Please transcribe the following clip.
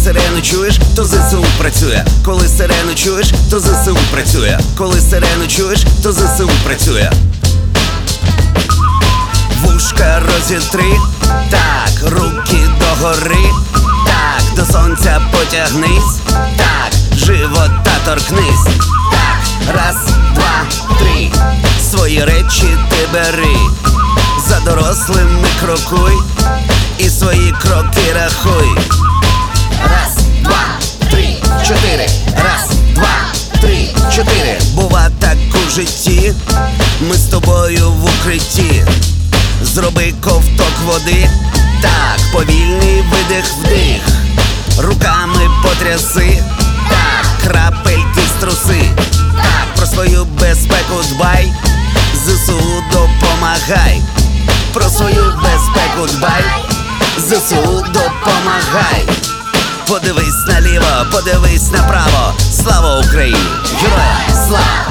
сирену чуєш, то ЗСУ працює. Коли сирену чуєш, то ЗСУ працює. Коли сирену чуєш, то ЗСУ працює. Вушка розітри, так, руки догори, так, до сонця потягнись, так, живота торкнись, так, раз, два, три, свої речі ти бери, за дорослими крокуй і свої кроки рахуй. Раз, два, три, чотири, раз, два, три, чотири. Бува так у житті, ми з тобою в укритті. Зроби ковток води, так, повільний видих-вдих. Руками потряси, так, крапельки струси. Так, про свою безпеку дбай, ЗСУ допомагай. Про свою безпеку дбай, ЗСУ допомагай. Подивись наліво, подивись направо. Слава Україні! Героям слава!